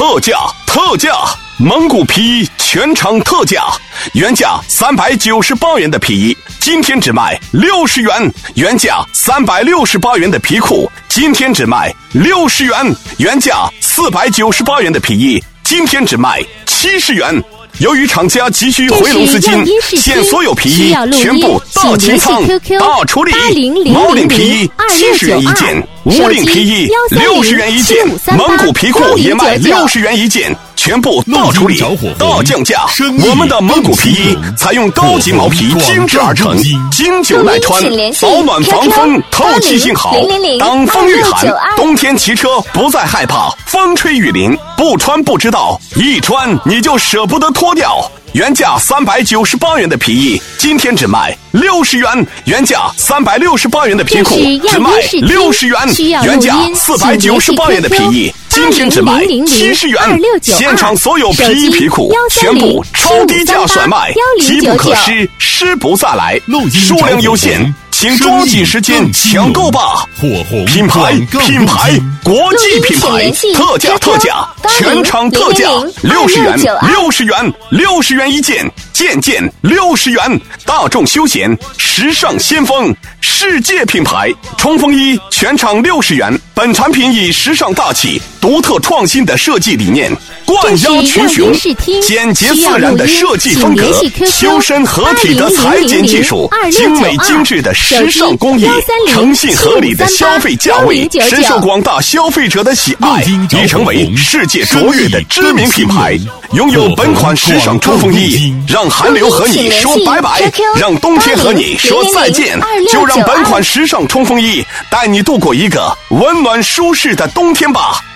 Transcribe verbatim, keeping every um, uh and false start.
特价特价！蒙古皮衣全场特价，原价三百九十八元的皮衣，今天只卖六十元；原价三百六十八元的皮裤，今天只卖六十元；原价四百九十八元的皮衣，今天只卖七十元。由于厂家急需回笼资金，现所有皮衣全部大清仓、大处理。毛领皮衣七十元一件，无领皮衣六十元一件，蒙古皮裤也卖六十元一件，全部大处理、大降价。我们的蒙古皮衣采用高级毛皮精制而成，经久耐穿，保暖防风，透气性好，挡风御寒。冬天骑车不再害怕风吹雨淋，不穿不知道，一穿你就舍不得脱掉。原价三百九十八元的皮衣，今天只卖六十元；原价三百六十八元的皮裤，只卖六十元；原价四百九十八元的皮衣，今天只卖七十元。现场所有皮衣皮裤全部超低价甩卖，机不可失，失不再来，数量有限，请抓紧时间抢购吧！品牌品牌国际品牌，特价特价，全场特价，六十元六十元六十元一件，件件六十元。大众休闲时尚先锋世界品牌冲锋衣全场六十元。本产品以时尚大气、独特创新的设计理念，冠压群雄，简洁自然的设计风格，修身合体的裁剪技术，精美精致的时尚工艺，诚信合理的消费价位，深受广大消费者的喜爱，已成为世界卓越的知名品牌。拥有本款时尚冲锋衣，让寒流和你说拜拜，让冬天和你说再见。就让本款时尚冲锋衣带你度过一个温暖舒适的冬天吧。